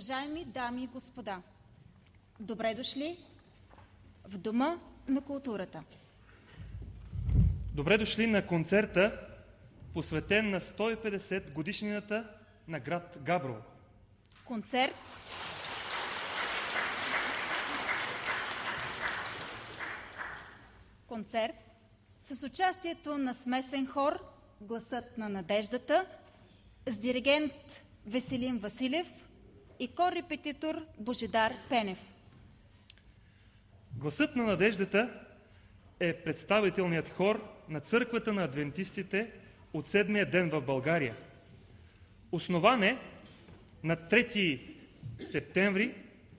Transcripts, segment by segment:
Уважаеми дами и господа, добре дошли в Дома на културата. Добре дошли на концерта, посветен на 150 годишнината на град Габрово. Концерт с участието на смесен хор "Гласът на надеждата" с диригент Веселин Василев и кор-репетитор Божидар Пенев. Гласът на надеждата е представителният хор на Църквата на адвентистите от седмия ден в България. Основан е на 3 септември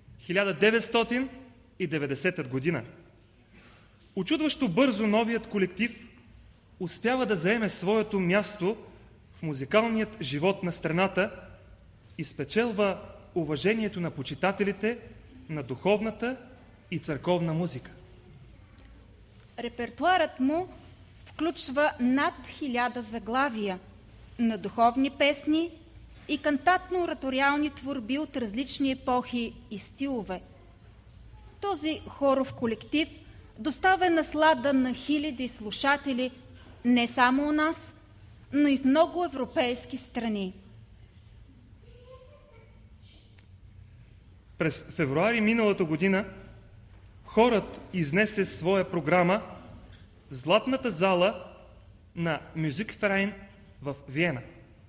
1990 година. Учудващо бързо новият колектив успява да заеме своето място в музикалният живот на страната и спечелва уважението на почитателите на духовната и църковна музика. Репертуарът му включва над 1000 заглавия на духовни песни и кантатно-ораториални творби от различни епохи и стилове. Този хоров колектив доставя наслада на хиляди слушатели не само у нас, но и в много европейски страни. През февруари миналата година хорът изнесе своя програма в Златната зала на Мюзикферайн в Виена.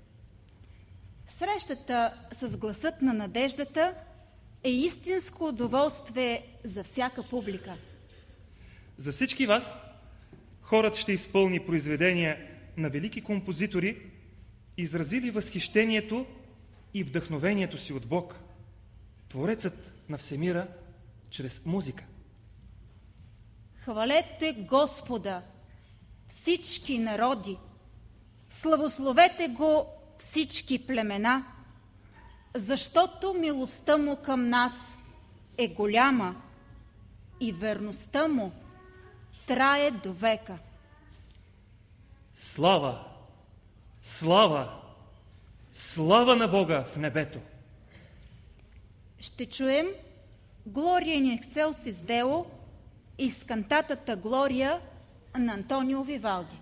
Срещата с Гласът на надеждата е истинско удоволствие за всяка публика. За всички вас хорът ще изпълни произведения на велики композитори, изразили възхищението и вдъхновението си от Бог, Творецът на всемира, чрез музика. Хвалете Господа, всички народи, славословете Го всички племена, защото милостта Му към нас е голяма и верността Му трае до века. Слава, слава, слава на Бога в небето! Ще чуем Глория in excelsis Deo из кантатата Глория на Антонио Вивалди.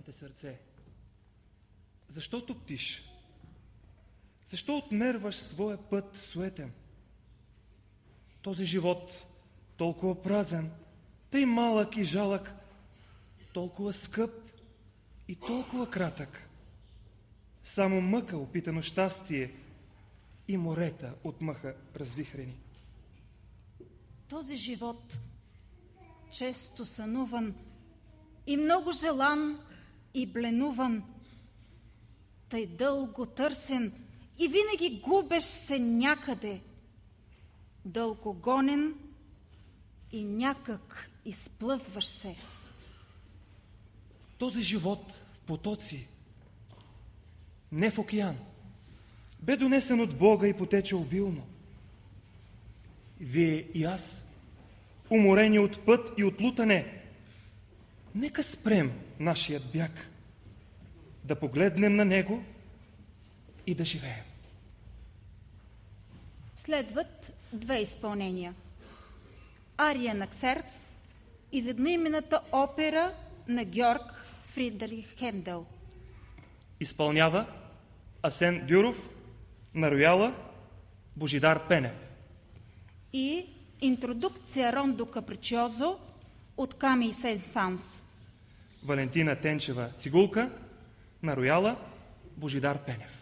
Питам те, сърце, защо туптиш? Защо отмерваш своя път суетен? Този живот, толкова празен, тъй малък и жалък, толкова скъп и толкова кратък. Само мъка, опитано щастие и морета от мъха развихрени. Този живот, често сънуван и много желан и бленуван, тъй дълго търсен и винаги губеш се някъде, дълго гонен и някак изплъзваш се. Този живот в потоци, не в океан, бе донесен от Бога и потече обилно. Вие и аз, уморени от път и от лутане, нека спрем нашият бяг, да погледнем на него и да живеем. Следват две изпълнения. Ария на Ксеркс из едноименната опера на Георг Фридрих Хендел. Изпълнява Асен Дюров на рояла Божидар Пенев. И интродукция Рондо Капричиозо от Камий Сен-Санс. Валентина Тенчева цигулка на рояла Божидар Пенев.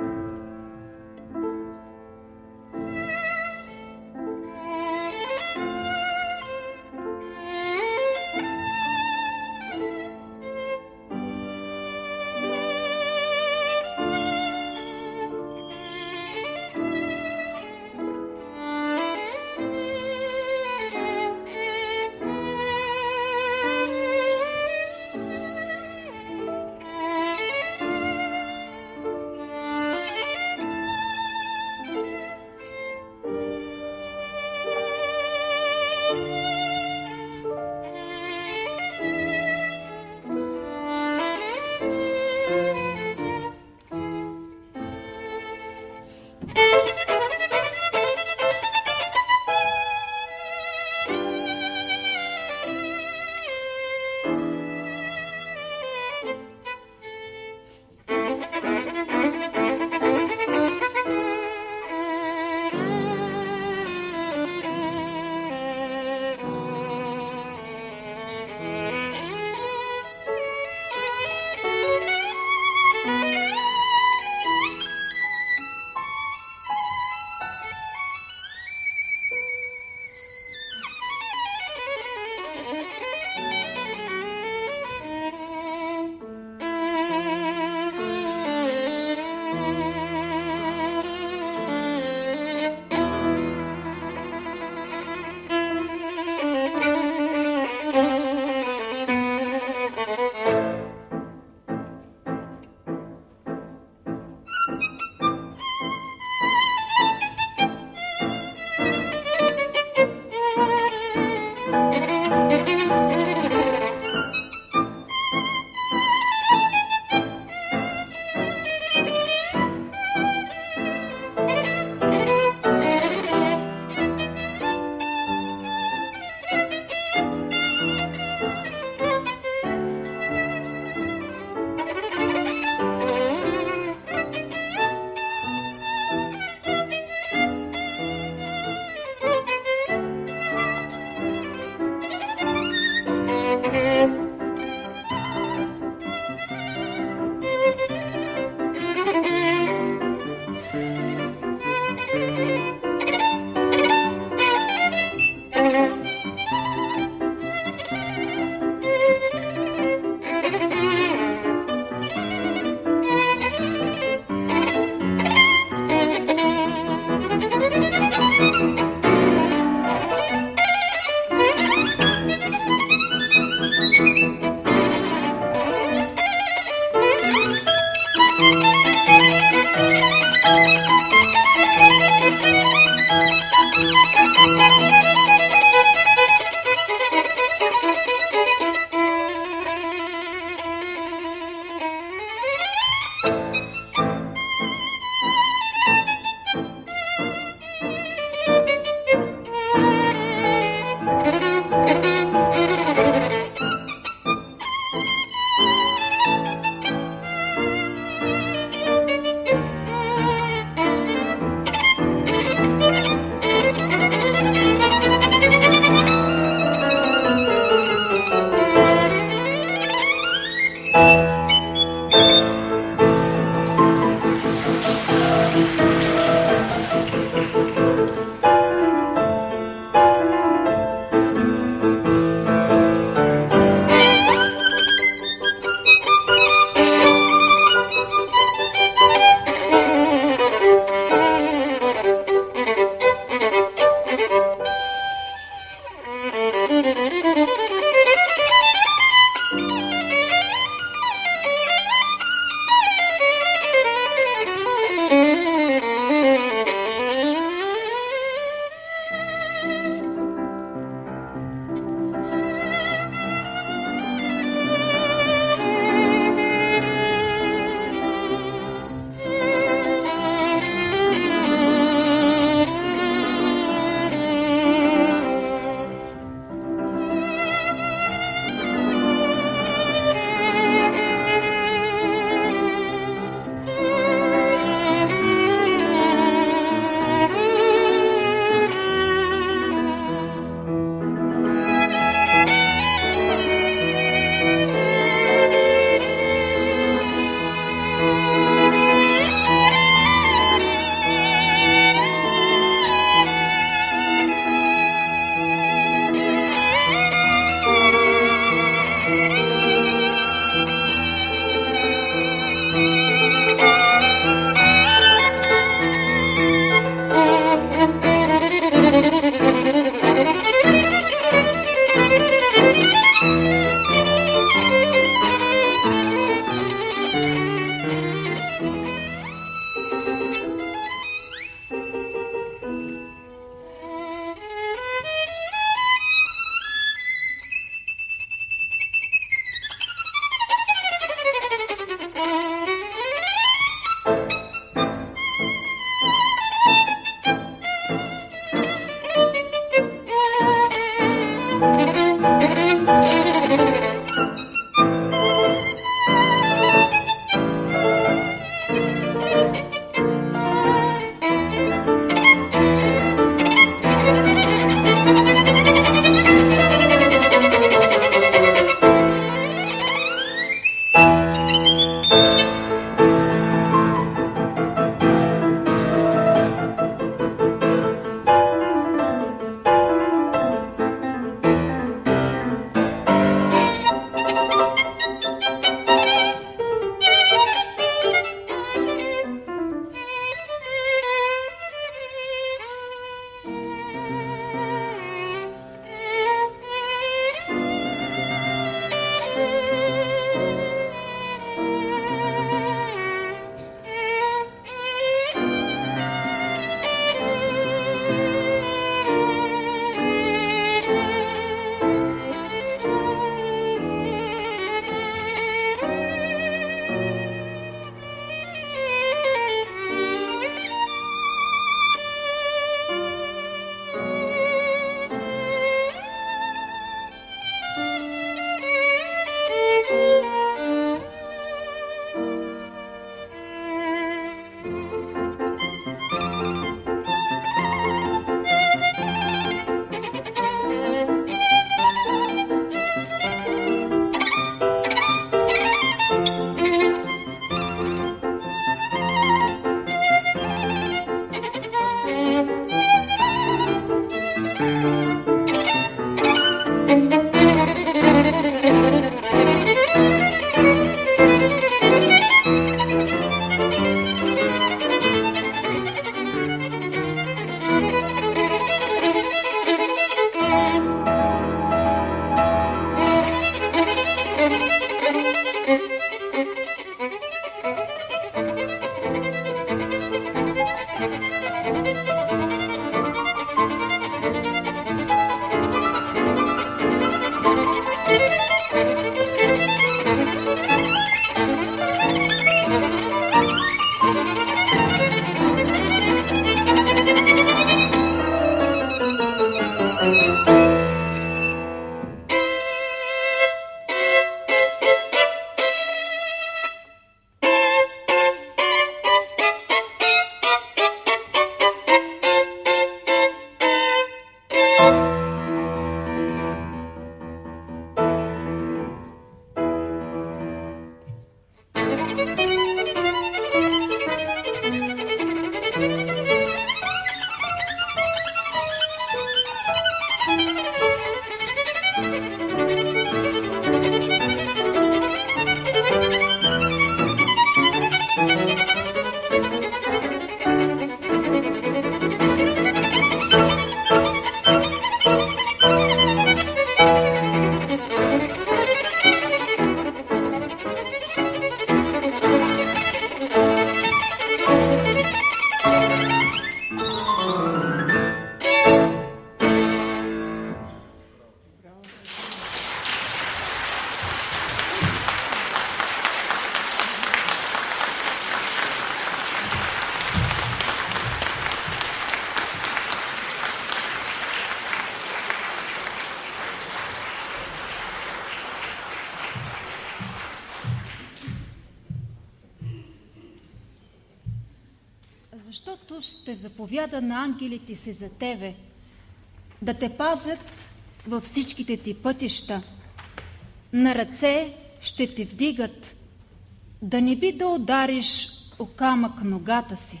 също ще заповяда на ангелите си за тебе, да те пазят във всичките ти пътища. На ръце ще те вдигат, да не би да удариш о камък ногата си.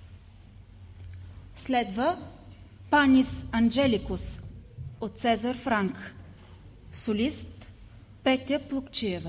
Следва Панис Анджеликус от Цезар Франк. Солист Петя Плукчиева.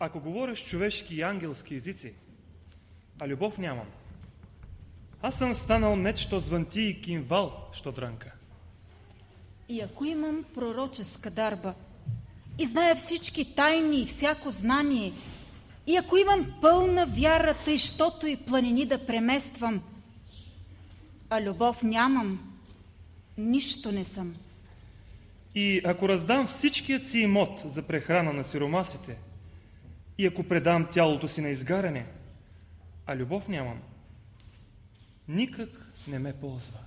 ако говоря с човешки и ангелски езици, а любов нямам, аз съм станал меч, що звънти и кимвал, що дрънка. И ако имам пророческа дарба и зная всички тайни и всяко знание, и ако имам пълна вяра, тъй, щото и планини да премествам, а любов нямам, нищо не съм. И ако раздам всичкият си имот за прехрана на сиромасите, и ако предам тялото си на изгаряне, а любов нямам, никак не ме ползва.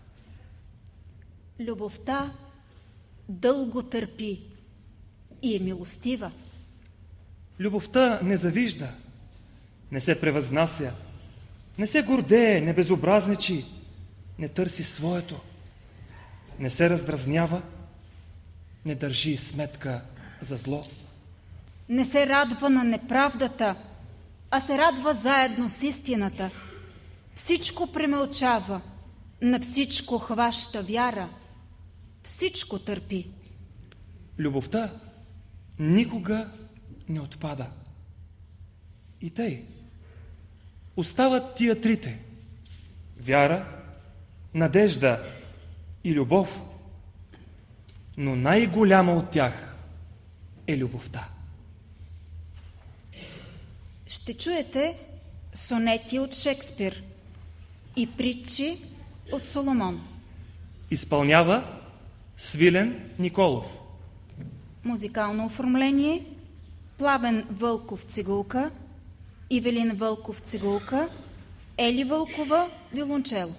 Любовта дълго търпи и е милостива. Любовта не завижда, не се превъзнася, не се гордее, не безобразничи, не търси своето, не се раздразнява, не държи сметка за зло. Не се радва на неправдата, а се радва заедно с истината. Всичко премълчава, на всичко хваща вяра, всичко търпи. Любовта никога не отпада. И тъй, остават тия трите – вяра, надежда и любов, но най-голяма от тях е любовта. Ще чуете сонети от Шекспир и притчи от Соломон. Изпълнява Свилен Николов. Музикално оформление Пламен Вълков цигулка, Ивелин Вълков цигулка, Ели Вълкова виолончело.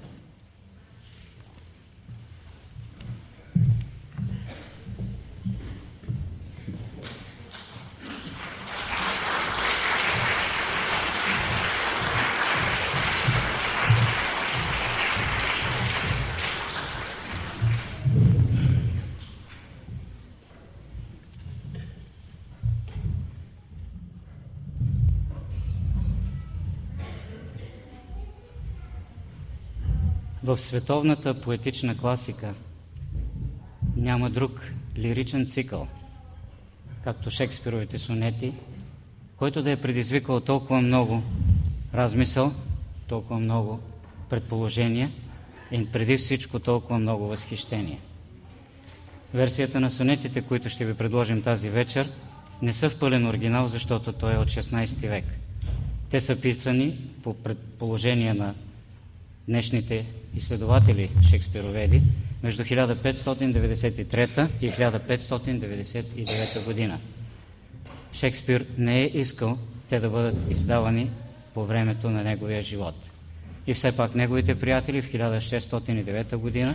В световната поетична класика няма друг лиричен цикъл, както Шекспировите сонети, който да е предизвикал толкова много размисъл, толкова много предположения и преди всичко толкова много възхищение. Версията на сонетите, които ще ви предложим тази вечер, не са в пълен оригинал, защото той е от 16 век. Те са писани по предположение на днешните изследователи шекспироведи между 1593 и 1599 година. Шекспир не е искал те да бъдат издавани по времето на неговия живот. И все пак неговите приятели в 1609 година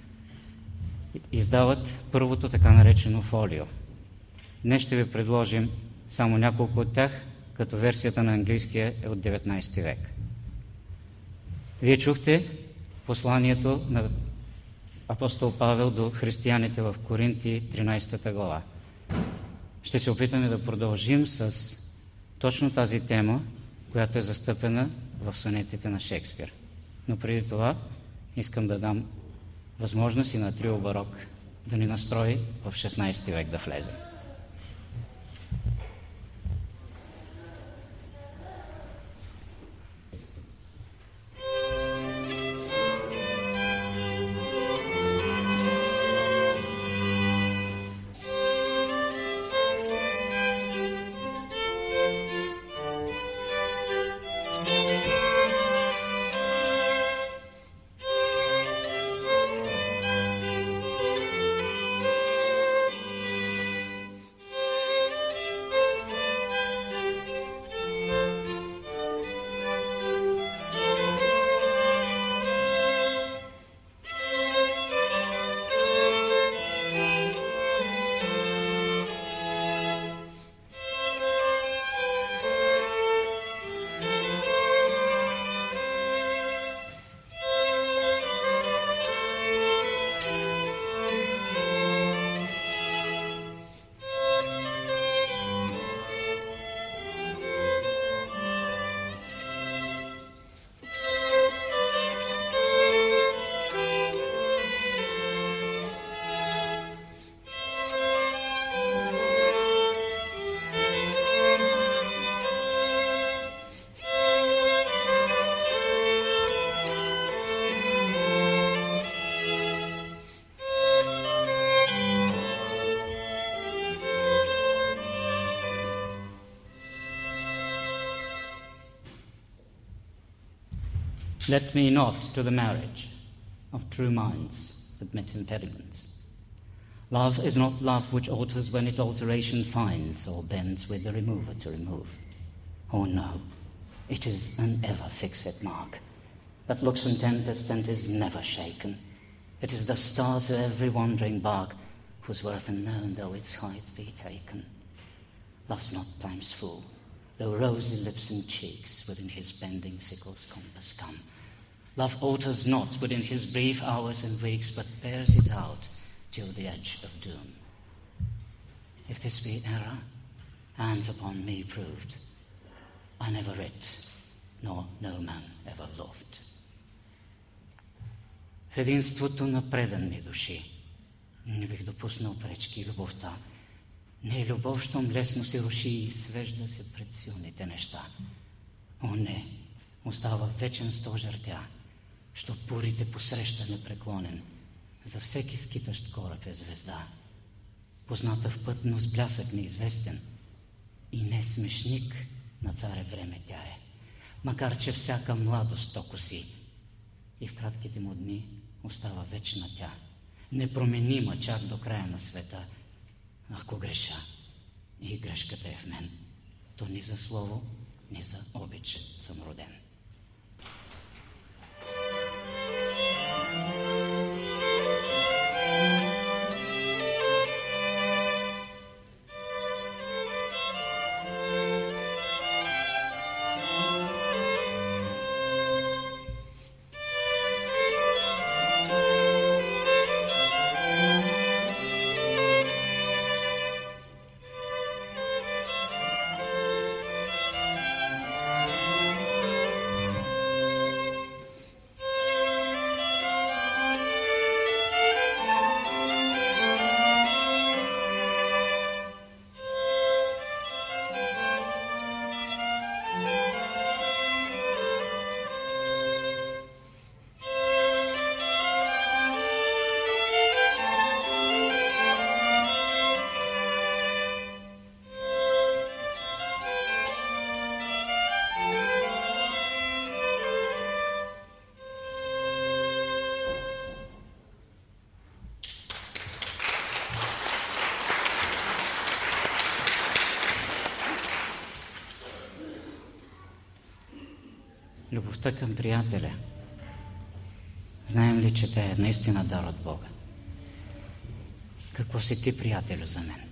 издават първото така наречено фолио. Днес ще ви предложим само няколко от тях, като версията на английския е от 19 век. Вие чухте посланието на апостол Павел до християните в Коринти, 13 глава. Ще се опитаме да продължим с точно тази тема, която е застъпена в сонетите на Шекспир. Но преди това искам да дам възможност и на трио барок да ни настрои в 16 век да влезе. Let me not to the marriage of true minds admit impediments. Love is not love which alters when it alteration finds, or bends with the remover to remove. Oh no, it is an ever-fixed mark, that looks in tempest and is never shaken. It is the star to every wandering bark, whose worth unknown though its height be taken. Love's not time's fool, though rosy lips and cheeks within his bending sickle's compass come. Love alters not within his brief hours and weeks, but bears it out till the edge of doom. If this be error, and upon me proved, I never writ, nor no man ever loved. В единството на преданни души не бих допуснал пречки. Любовта не е любов, щом лесно се руши и свежда се пред силните неща. О, не, остава вечен стожер тя, що бурите посреща непреклонен. За всеки скитащ кораб е звезда, позната в път, но с блясък неизвестен, и не смешник на царе време тя е, макар че всяка младост то коси, и в кратките му дни остава вечна тя, непроменима чак до края на света. Ако греша, и грешката е в мен, то ни за слово, ни за обич съм роден. Любовта към приятеля. Знаем ли, че тя е наистина дар от Бога? Какво си ти, приятелю, за мен?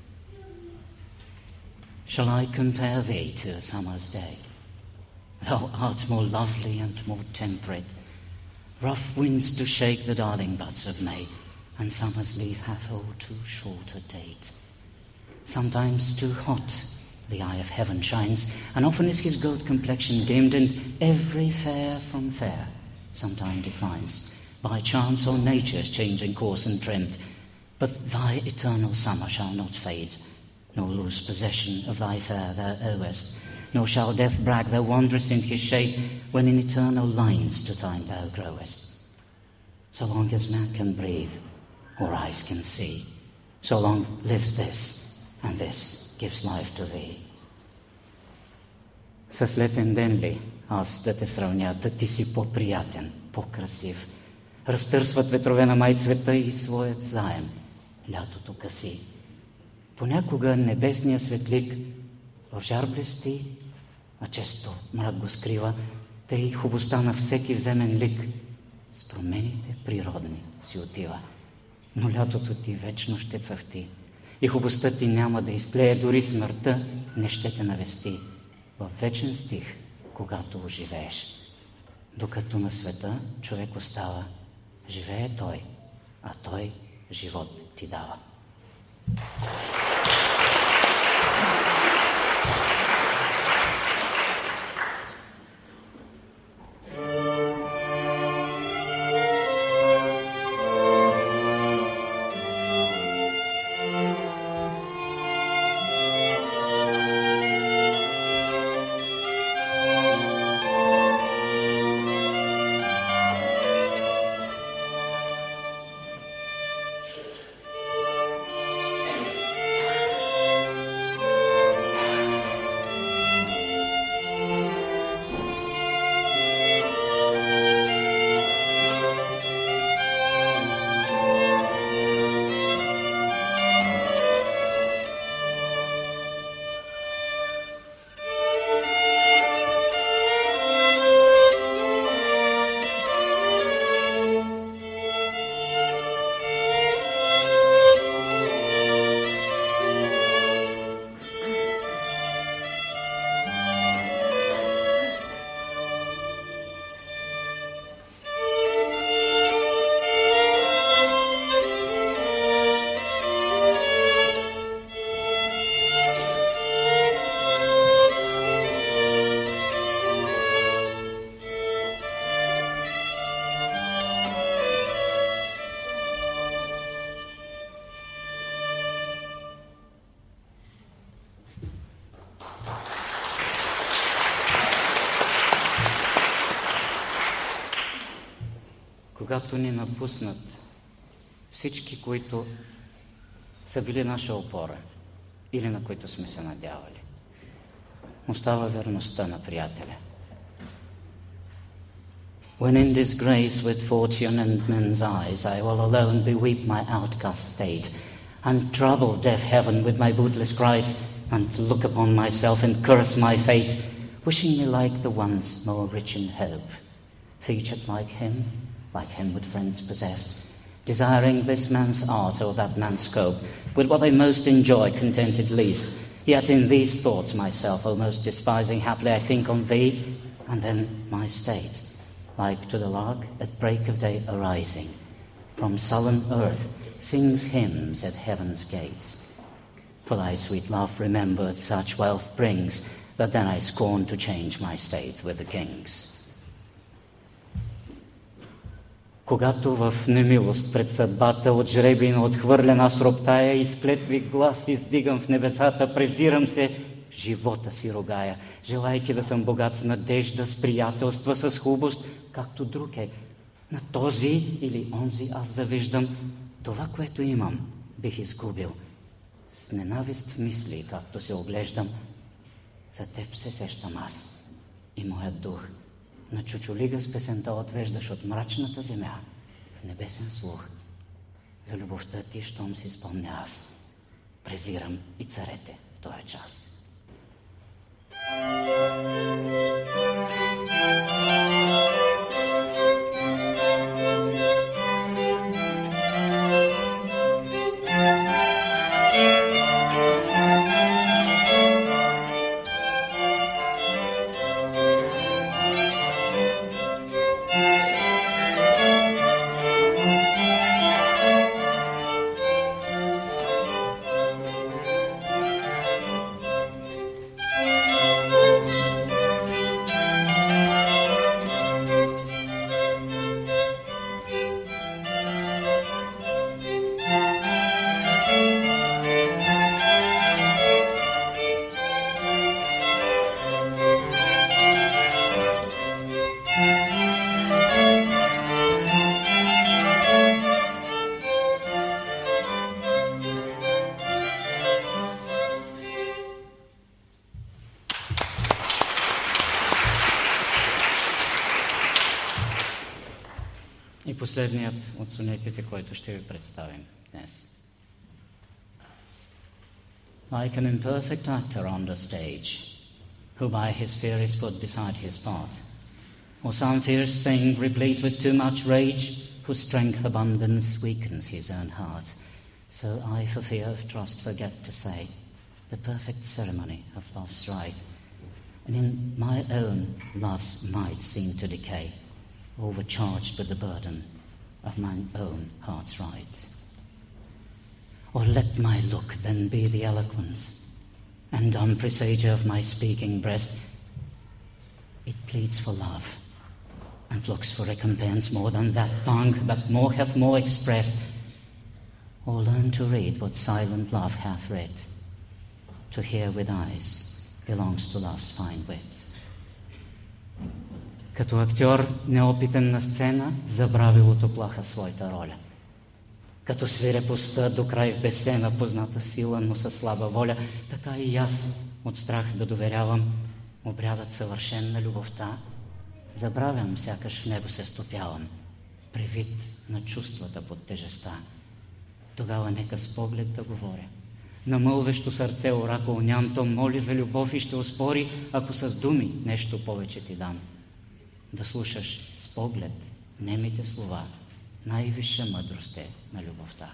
Shall I compare thee to a summer's day? Thou art more lovely and more temperate. Rough winds do shake the darling buds of May, and summer's leaf hath all too short a date. Sometimes too hot the eye of heaven shines, and often is his gold complexion dimmed, and every fair from fair sometime declines, by chance or nature's changing course and trimmed. But thy eternal summer shall not fade, nor lose possession of thy fair thou owest, nor shall death brag thou wanderest in his shade, when in eternal lines to time thou growest. So long as man can breathe, or eyes can see, so long lives this, and this gives life to thee. С летен ден ли аз да те сравня, да ти си по-приятен, по-красив? Разтърсват ветрове на май цвета и своят заем лятото къси. Понякога небесния светлик в жар блести, а често мрак го скрива, тъй хубостта на всеки вземен лик с промените природни си отива. Но лятото ти вечно ще цъфти и хубостта ти няма да изтлее, дори смъртта не ще те навести във вечен стих, когато оживееш. Докато на света човек остава, живее той, а той живот ти дава. когато ни напуснат всички, които са били наша опора или на които сме се надявали, остава верността на приятеля. When in disgrace with fortune and men's eyes, I will alone beweep my outcast state, and trouble deaf heaven with my bootless cries, and look upon myself and curse my fate, wishing me like the once more rich in hope, featured like him with friends possessed, desiring this man's art or that man's scope, with what I most enjoy contented least, yet in these thoughts myself almost despising, haply I think on thee, and then my state, like to the lark at break of day arising, from sullen earth sings hymns at heaven's gates. For thy sweet love remembered such wealth brings, that then I scorn to change my state with the king's. Когато в немилост пред съдбата от жребийна отхвърлен аз роптая и с клетви глас издигам в небесата, презирам се, живота си рогая, желайки да съм богат с надежда, с приятелства, с хубост, както друг е. На този или онзи аз завиждам, това, което имам, бих изгубил. С ненавист в мисли, както се оглеждам, за теб се сещам аз и моят дух. На чучулига с песента отвеждаш от мрачната земя в небесен слух. За любовта ти, щом си спомня аз, презирам и царете в този час. И последният от сонетите, който ще ви представим днес. Like an imperfect actor on the stage, who by his fear is put beside his part, or some fierce thing replete with too much rage, whose strength abundance weakens his own heart, so I for fear of trust forget to say the perfect ceremony of love's rite, and in my own love's might seem to decay, overcharged with the burden of mine own heart's right. Or let my look then be the eloquence, and on presager of my speaking breast, it pleads for love, and looks for recompense more than that tongue that more hath more expressed. Or learn to read what silent love hath read, to hear with eyes belongs to love's fine wit. Като актьор, неопитен на сцена, забравилото плаха своята роля. Като свирепостта до край в безсена, позната сила, но със слаба воля, така и аз от страх да доверявам обрядът съвършен на любовта, забравям, сякаш в него се стопявам, при вид на чувствата под тежестта. Тогава нека с поглед да говоря. На мълвещо сърце оракул ням, то моли за любов и ще оспори, ако с думи нещо повече ти дам. Да слушаш с поглед немите слова, най-висша мъдрост е на любовта.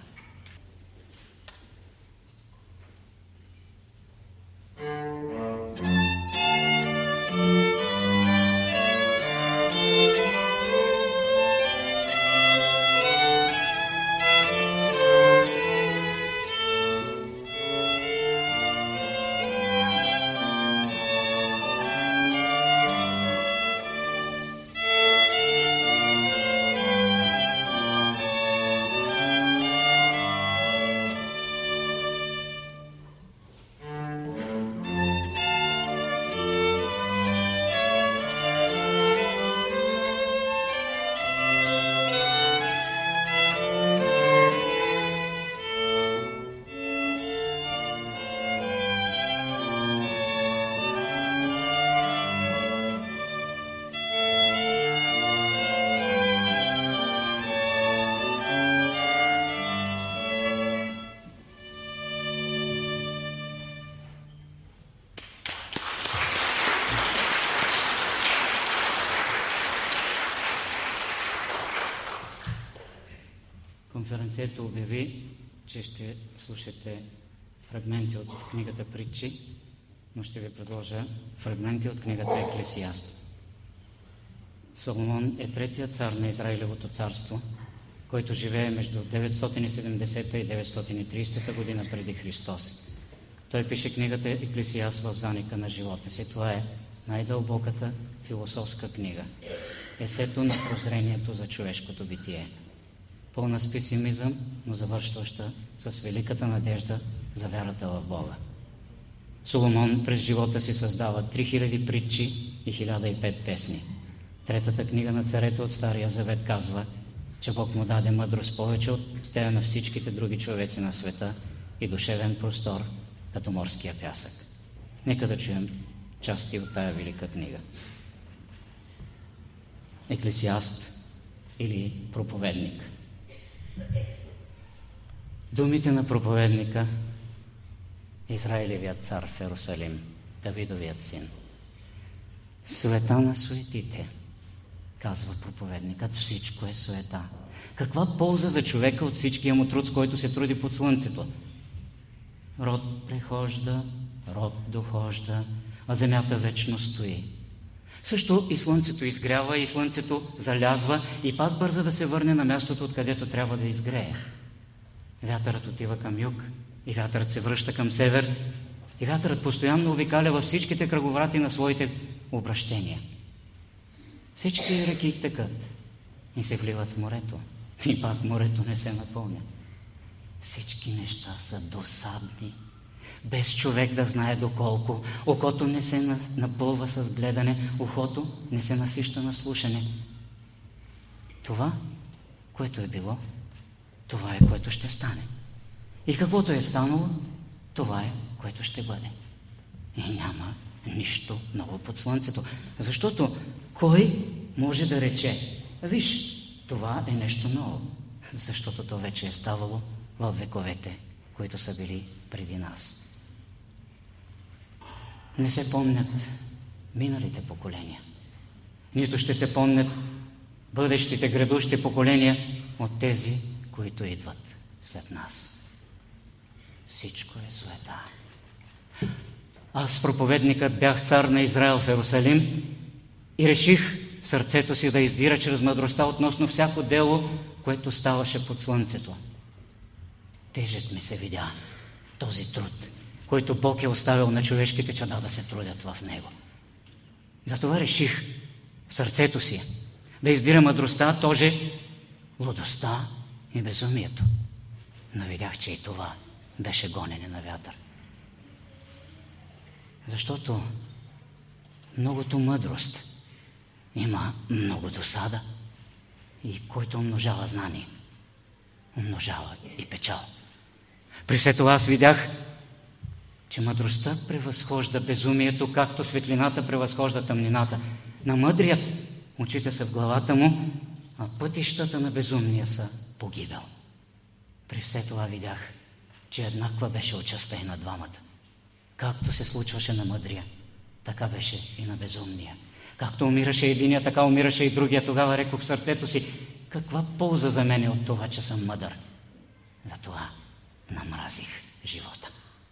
конференцията обяви, че ще слушате фрагменти от книгата Притчи, но ще ви предложа фрагменти от книгата Еклесиаст. Соломон е третият цар на Израилевото царство, който живее между 970 и 930 година преди Христос. Той пише книгата Еклесиаст в заника на живота си. Това е най-дълбоката философска книга. Есето на прозрението за човешкото битие. Пълна с песимизъм, но завършваща с великата надежда за вярата в Бога. Соломон през живота си създава 3000 притчи и 1005 песни. Третата книга на царете от Стария Завет казва, че Бог му даде мъдрост повече от тея на всичките други човеци на света и душевен простор, като морския пясък. Нека да чуем части от тая велика книга. Еклесиаст или проповедник. Думите на проповедника, Израилевият цар в Ерусалим, Давидовият син. Суета на суетите, казва проповедникът, всичко е суета. Каква полза за човека от всичкия му труд, с който се труди под слънцето? Род прехожда, род дохожда, а земята вечно стои. Също и слънцето изгрява, и слънцето залязва, и пак бърза да се върне на мястото, откъдето трябва да изгрее. Вятърът отива към юг, и вятърът се връща към север, и вятърът постоянно обикаля във всичките кръговрати на своите обращения. Всички реки текат и се вливат в морето, и пак морето не се напълня. Всички неща са досадни, без човек да знае доколко. Окото не се напълва с гледане, ухото не се насища на слушане. Това, което е било, това е, което ще стане. И каквото е станало, това е, което ще бъде. И няма нищо ново под слънцето. Защото кой може да рече, виж, това е нещо ново, защото то вече е ставало в вековете, които са били преди нас. Не се помнят миналите поколения. Нито ще се помнят бъдещите, грядущи поколения от тези, които идват след нас. Всичко е суета. Аз, проповедникът, бях цар на Израил в Ерусалим и реших в сърцето си да издира чрез мъдростта относно всяко дело, което ставаше под слънцето. Тежък ми се видя този труд, който Бог е оставил на човешките чада да се трудят в него. Затова реших в сърцето си да издира мъдростта, тоже лудостта и безумието. Но видях, че и това беше гонене на вятър. Защото многото мъдрост има много досада и който умножава знание, умножава и печал. При все това аз видях, че мъдростта превъзхожда безумието, както светлината превъзхожда тъмнината. На мъдрият очите са в главата му, а пътищата на безумния са погибел. При все това видях, че еднаква беше участта и на двамата. Както се случваше на мъдрия, така беше и на безумния. Както умираше единия, така умираше и другия. Тогава рекох в сърцето си, каква полза за мен е от това, че съм мъдър? Затова намразих живота.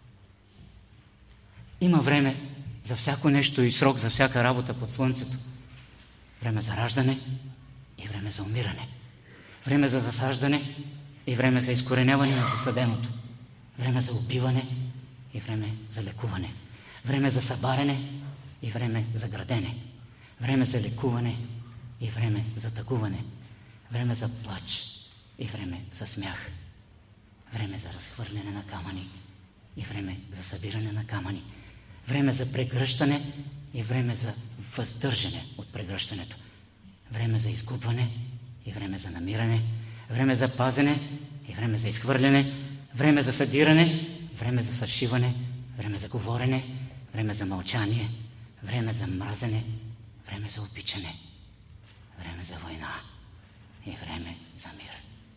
Има време за всяко нещо и срок за всяка работа под слънцето. Време за раждане и време за умиране. Време за засаждане и време за изкореняване на засаденото. Време за убиване и време за лекуване. Време за събаряне и време за градене. Време за лекуване и време за тъгуване. Време за плач и време за смях. Време за разхвърляне на камъни и време за събиране на камъни. Време за прегръщане и време за въздържане от прегръщането. Време за изгубване и време за намиране. Време за пазене и време за изхвърляне. Време за съдиране, време за съшиване, време за говорене, време за мълчание, време за мразене, време за обичане, време за война и време за мир.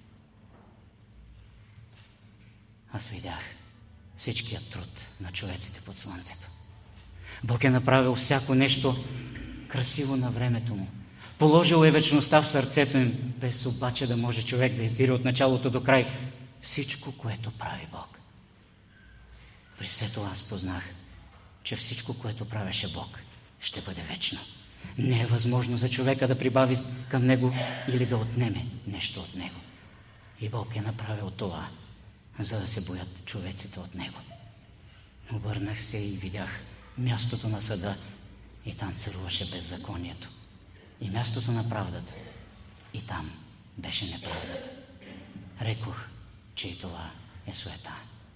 Аз видях всичкият труд на човеците под слънцето. Бог е направил всяко нещо красиво на времето му. Положил е вечността в сърцето им, без обаче да може човек да издири от началото до край всичко, което прави Бог. При все това аз познах, че всичко, което правеше Бог, ще бъде вечно. Не е възможно за човека да прибави към него или да отнеме нещо от него. И Бог е направил това, за да се боят човеците от него. Обърнах се и видях мястото на съда, и там царуваше беззаконието. И мястото на правдата, и там беше неправдата. Рекох, че и това е суета.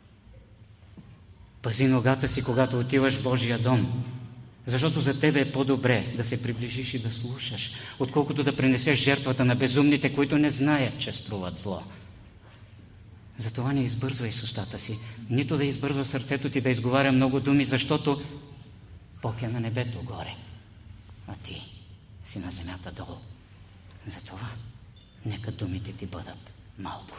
Пази ногата си, когато отиваш в Божия дом, защото за тебе е по-добре да се приближиш и да слушаш, отколкото да принесеш жертвата на безумните, които не знаят, че струват зло. Затова не избързвай с устата си, нито да избързва сърцето ти да изговаря много думи, защото Бог е на небето горе, а ти си на земята долу. Затова нека думите ти бъдат малко.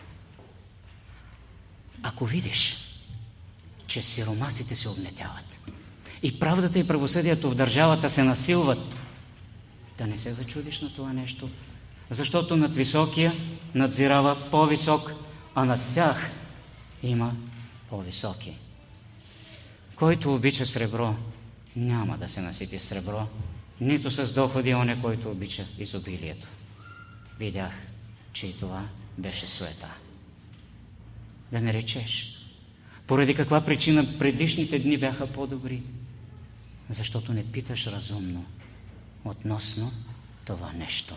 Ако видиш, че сиромасите се обнетяват и правдата и правосъдието в държавата се насилват, да не се зачудиш на това нещо, защото над високия надзирава по-висок, а над тях има по-високи. Който обича сребро, няма да се насити сребро, нито с доходи оне, който обича изобилието. Видях, че и това беше суета. Да не речеш, поради каква причина предишните дни бяха по-добри? Защото не питаш разумно относно това нещо.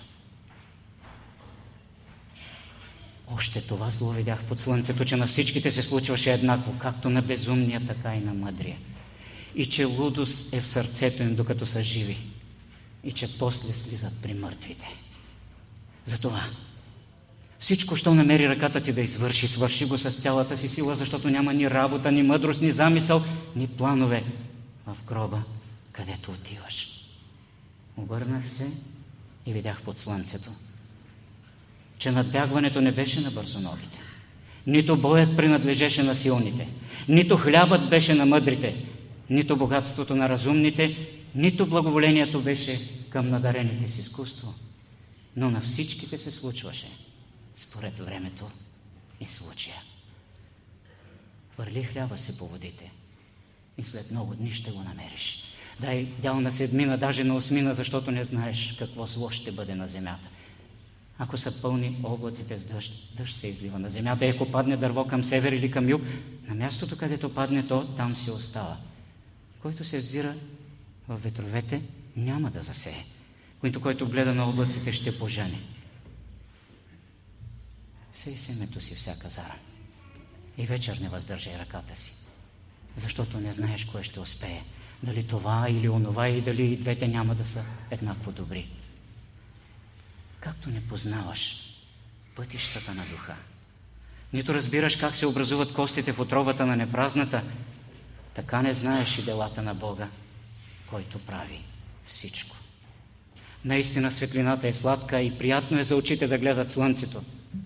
Още това зло видях под слънцето, че на всичките се случваше еднакво, както на безумния, така и на мъдрия. И че лудост е в сърцето им, докато са живи. И че после слизат при мъртвите. Затова всичко, що намери ръката ти да извърши, свърши го с цялата си сила, защото няма ни работа, ни мъдрост, ни замисъл, ни планове в гроба, където отиваш. Обърнах се и видях под слънцето, че надбягването не беше на бързоногите, нито боят принадлежеше на силните, нито хлябът беше на мъдрите, нито богатството на разумните, нито благоволението беше към надарените с изкуство, но на всичките се случваше според времето и случая. Хвърли хляба си по водите и след много дни ще го намериш. Дай дял на седмина, даже на осмина, защото не знаеш какво зло ще бъде на земята. Ако са пълни облаците с дъжд, дъжд се излива на земята. И ако падне дърво към север или към юг, на мястото, където падне то, там си остава. Който се взира в ветровете, няма да засее. Който гледа на облаците, ще пожене. Сей семето си всяка заран. И вечер не въздържай ръката си, защото не знаеш кое ще успее. Дали това или онова, и дали и двете няма да са еднакво добри. Както не познаваш пътищата на духа, нито разбираш как се образуват костите в отробата на непразната, така не знаеш и делата на Бога, който прави всичко. Наистина светлината е сладка и приятно е за очите да гледат слънцето.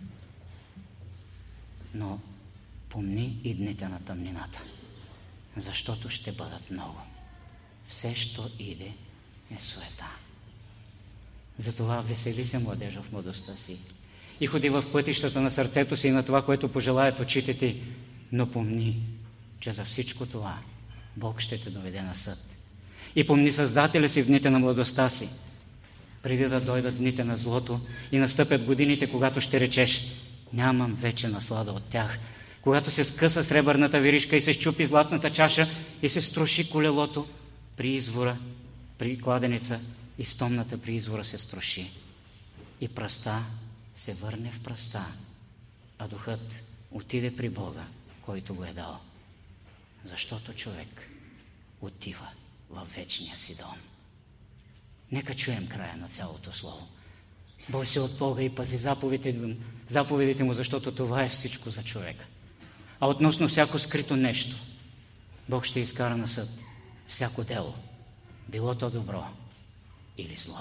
Но помни и дните на тъмнината, защото ще бъдат много. Все, що иде, е суета. Затова весели се, младежо, в младостта си и ходи в пътищата на сърцето си и на това, което пожелаят очите ти, но помни, че за всичко това Бог ще те доведе на съд. И помни Създателя си в дните на младостта си, преди да дойдат дните на злото и настъпят годините, когато ще речеш: нямам вече наслада от тях. Когато се скъса сребърната виришка и се счупи златната чаша и се струши колелото при извора, при кладеница, и стомната при извора се струши. И пръста се върне в пръста, а духът отиде при Бога, който го е дал. Защото човек отива във вечния си дом. Нека чуем края на цялото слово. Бой се от Бога и пази заповедите му, защото това е всичко за човека. А относно всяко скрито нещо, Бог ще изкара на съд всяко дело, било то добро или зло.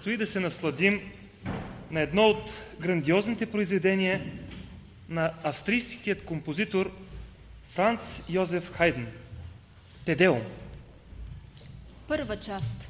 предстои да се насладим на едно от грандиозните произведения на австрийският композитор Франц Йозеф Хайден – Те Деум. Първа част.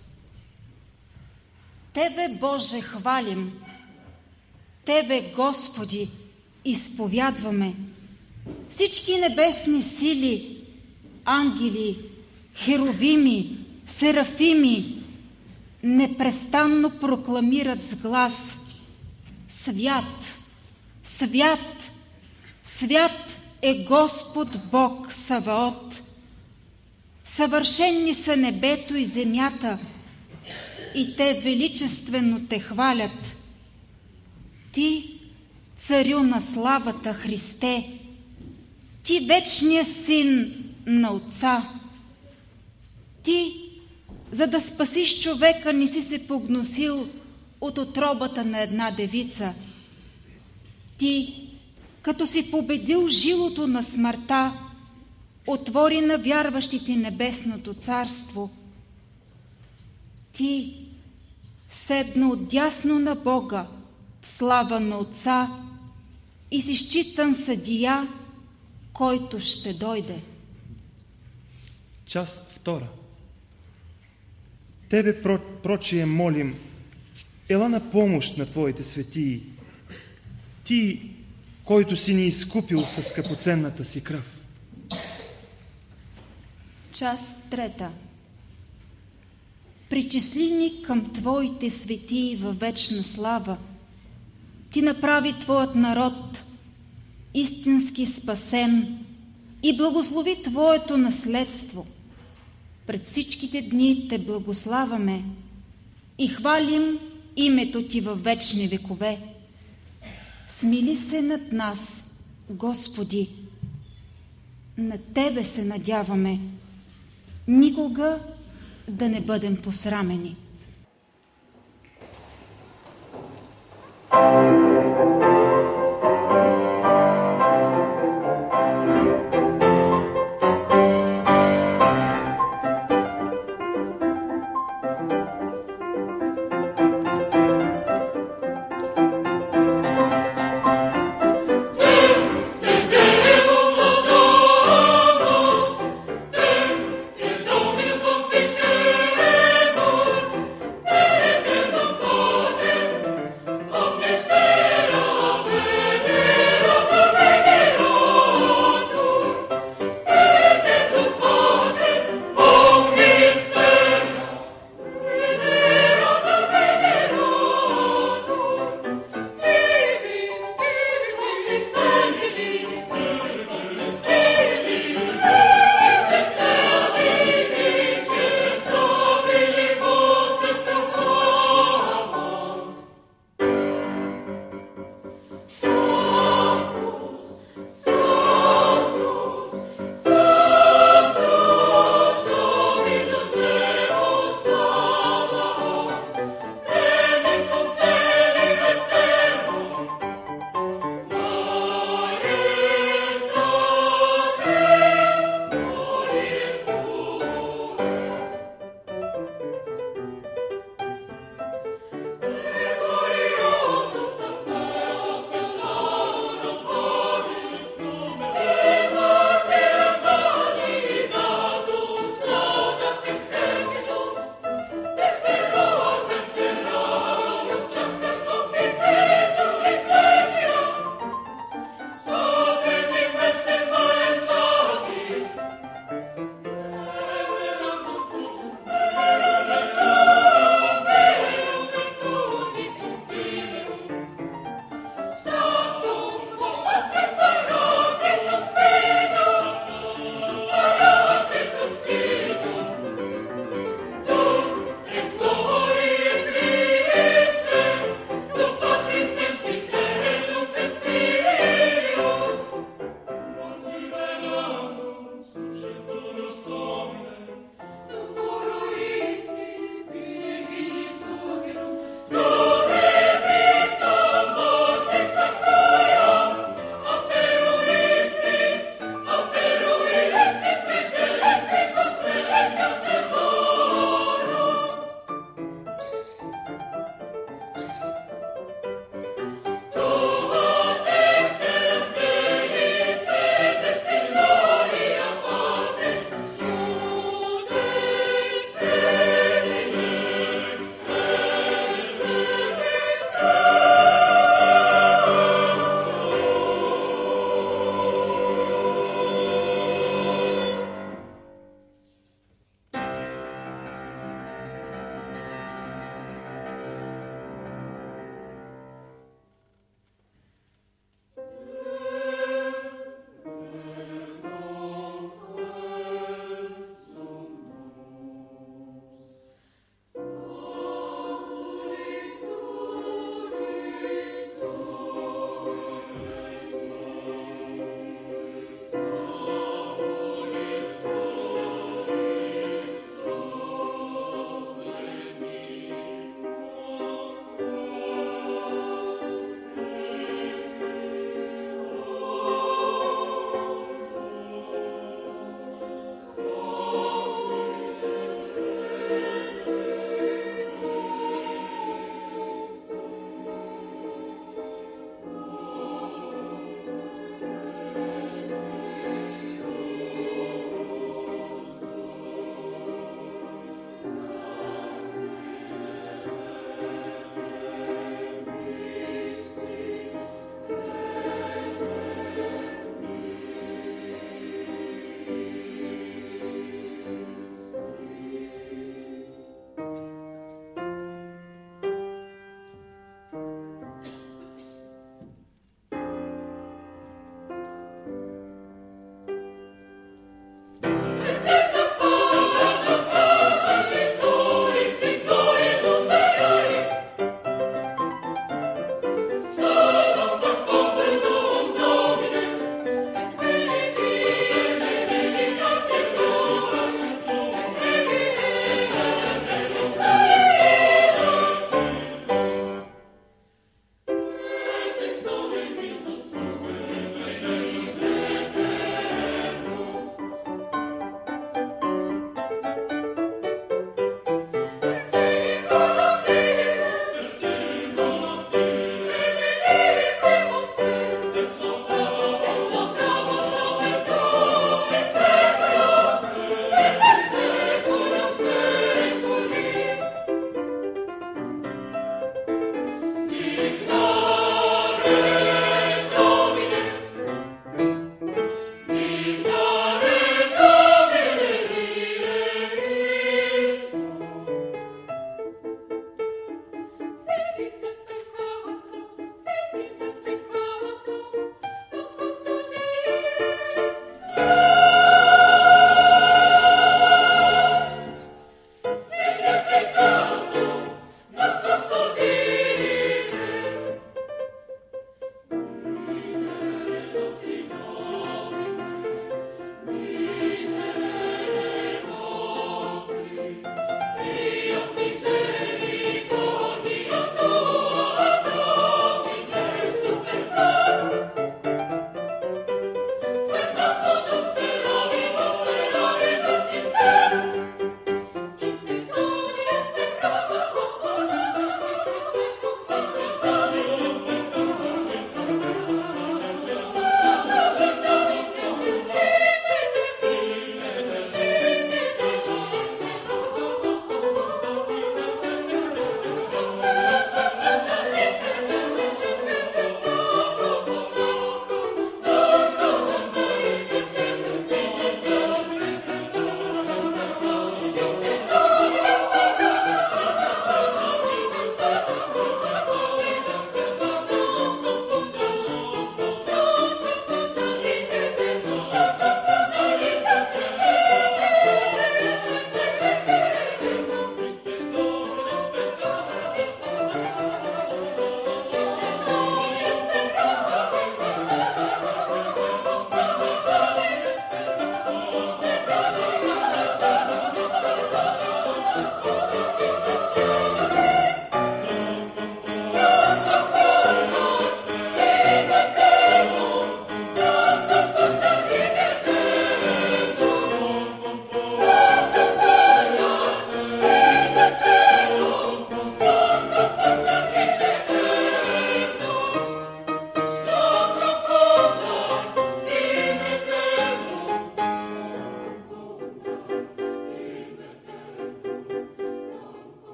Тебе, Боже, хвалим. Тебе, Господи, изповядваме. Всички небесни сили, ангели, херовими, серафими непрестанно прокламират с глас: Свят, свят, свят е Господ Бог Саваот. Съвършенни са небето и земята, и те величествено те хвалят. Ти, царю на славата Христе, ти вечният син на Отца. Ти, за да спасиш човека, не си се погносил от утробата на една девица. Ти, като си победил жилото на смъртта, отвори на вярващите небесното царство. Ти, седна отдясно на Бога в слава на Отца и си считан съдия, който ще дойде. Част втора. Тебе, прочие, молим, ела на помощ на Твоите светии, Ти, който си ни изкупил със скъпоценната си кръв. Част трета. Причисли ни към Твоите светии във вечна слава. Ти направи Твоят народ истински спасен и благослови Твоето наследство. Пред всичките дни Те благославяме и хвалим името Ти във вечни векове. Смили се над нас, Господи. На Тебе се надяваме. Никога да не бъдем посрамени.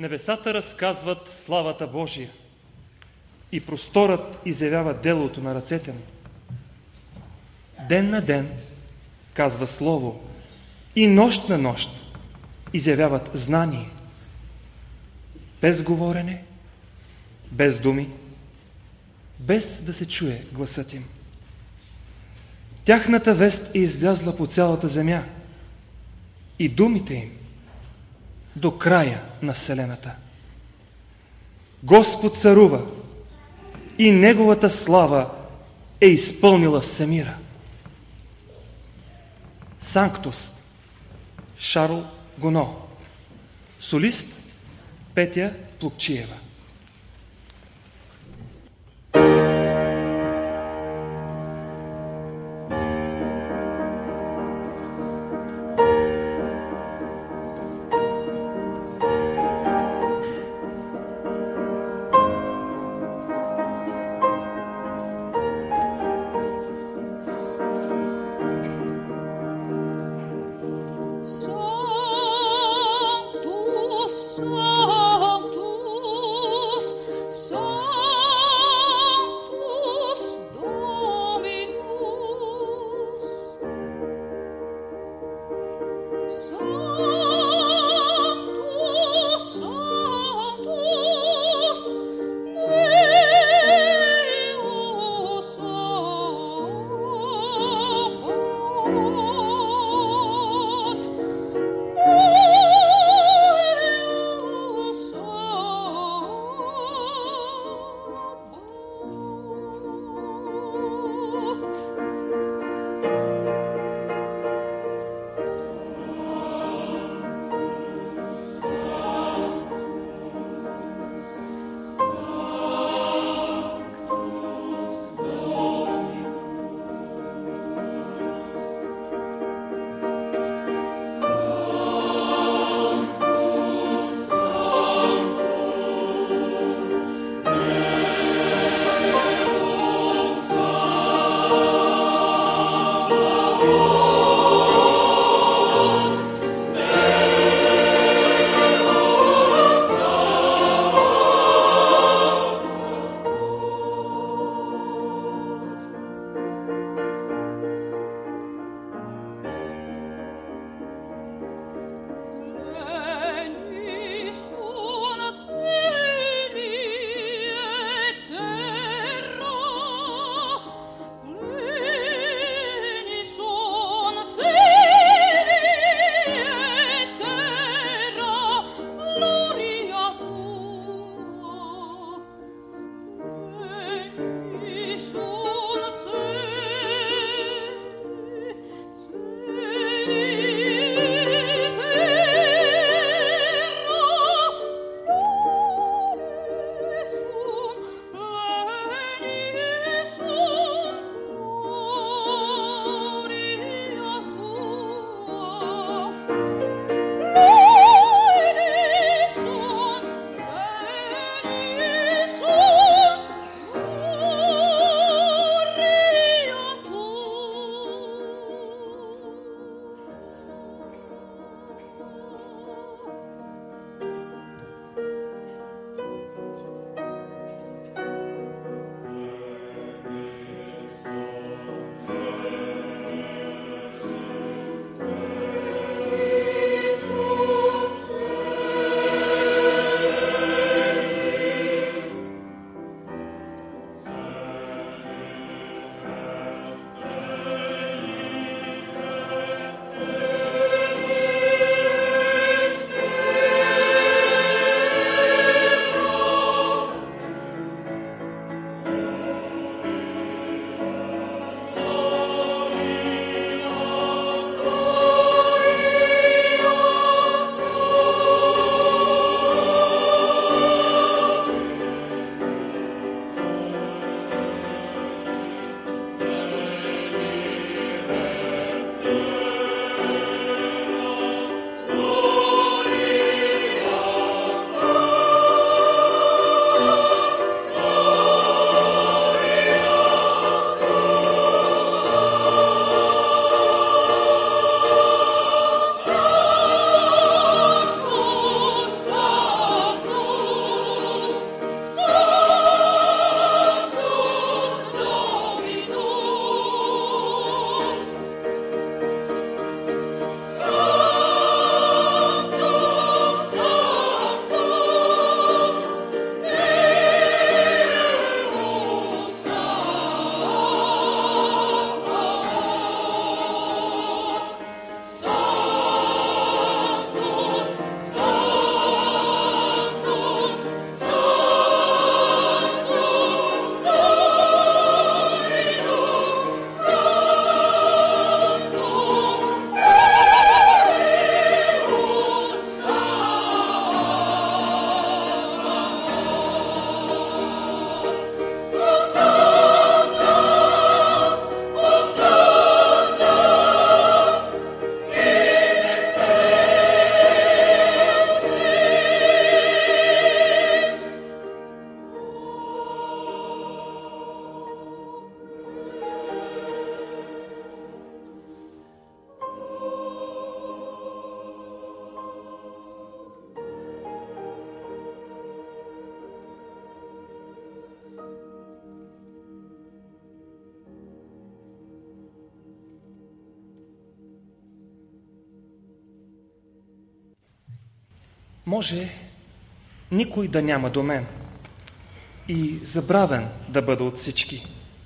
Небесата разказват славата Божия и просторът изявява делото на ръцете му. Ден на ден казва слово и нощ на нощ изявяват знание. Без говорене, без думи, без да се чуе гласът им. Тяхната вест е излязла по цялата земя и думите им до края на вселената. Господ царува и Неговата слава е изпълнила всемира. Санктус, Шарл Гоно. Солист Петя Плукчиева. Sanctus, Sanctus, Може никой да няма до мен и забравен да бъда от всички.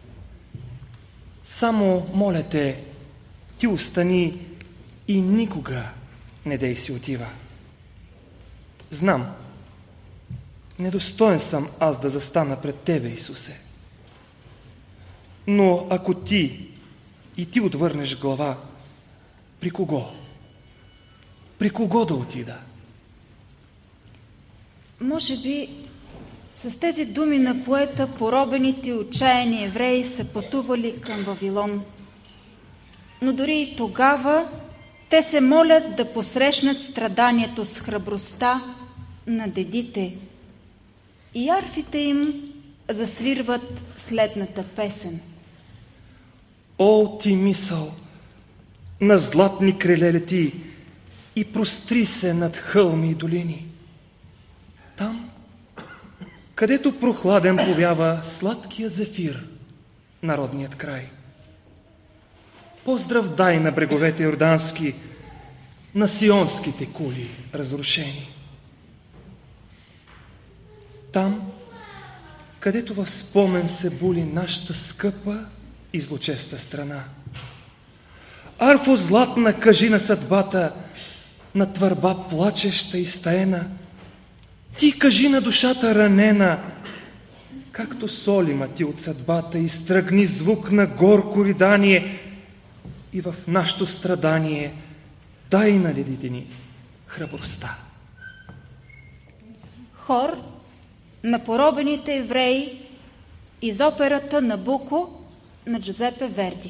Само, моля те, ти остани и никога не дей си отива. Знам, недостоен съм аз да застана пред тебе, Исусе. Но ако ти и ти отвърнеш глава, при кого? При кого да отида? Може би с тези думи на поета поробените отчаяни евреи са пътували към Вавилон. Но дори и тогава те се молят да посрещнат страданието с храбростта на дедите. И арфите им засвирват следната песен. О, ти мисъл, на златни криле лети и простри се над хълми и долини. Там, където прохладен повява сладкия зефир, народният край. Поздрав дай на бреговете йордански, на сионските кули разрушени. Там, където в спомен се були нашата скъпа и злочеста страна. Арфо златна, кажи на съдбата, на твърба плачеща и стаена. Ти кажи на душата ранена, както солима ти от съдбата, изтръгни звук на горко ридание и в нашето страдание дай на дедите ни храбростта. Хор на поробените евреи из операта Набуко на Джузепе Верди.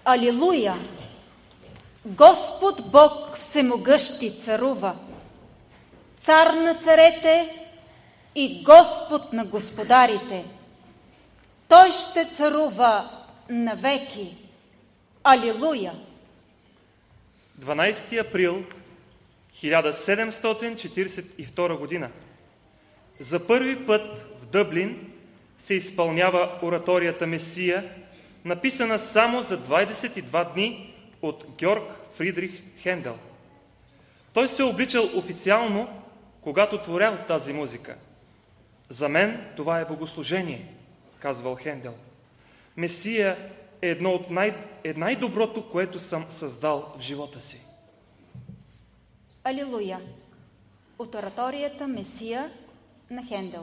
Алилуя! Господ Бог всемогъщи царува, цар на царете и Господ на господарите. Той ще царува навеки. Алилуя! 12 април 1742 година. За първи път в Дъблин се изпълнява ораторията Месия, написана само за 22 дни от Георг Фридрих Хендел. Той се обличал официално, когато творял тази музика. За мен това е богослужение, казвал Хендел. Месия е най-доброто, което съм създал в живота си. Алилуя! От ораторията Месия на Хендел.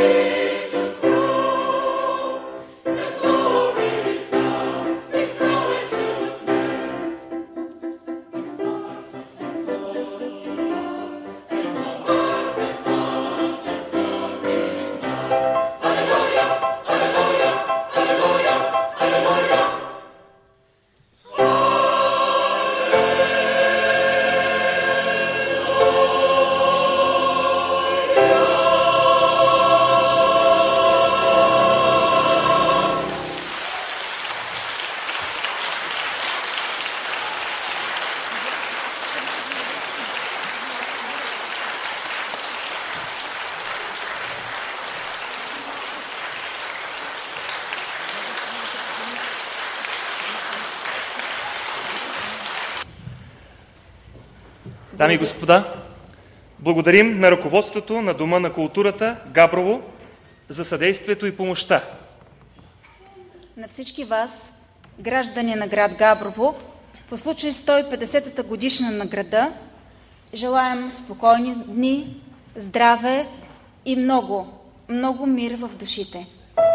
Дами и господа, благодарим на ръководството на Дома на културата Габрово за съдействието и помощта. На всички вас, граждани на град Габрово, по случай 150-та годишна на града, желаем спокойни дни, здраве и много, много мир в душите.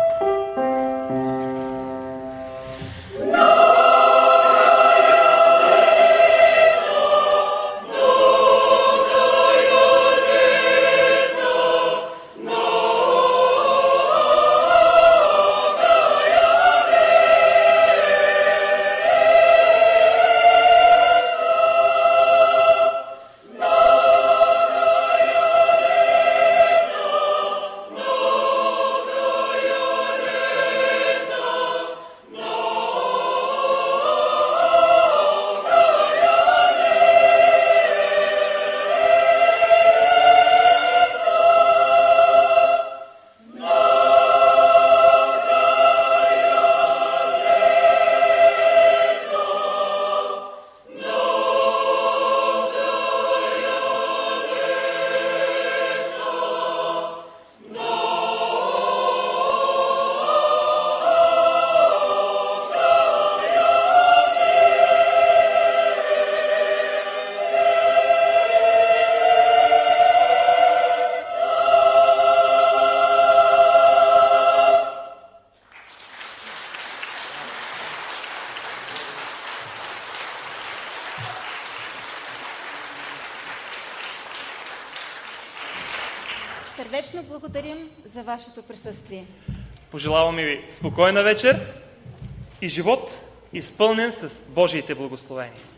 Сърдечно благодарим за вашето присъствие. Пожелаваме ви спокойна вечер и живот, изпълнен с Божиите благословения.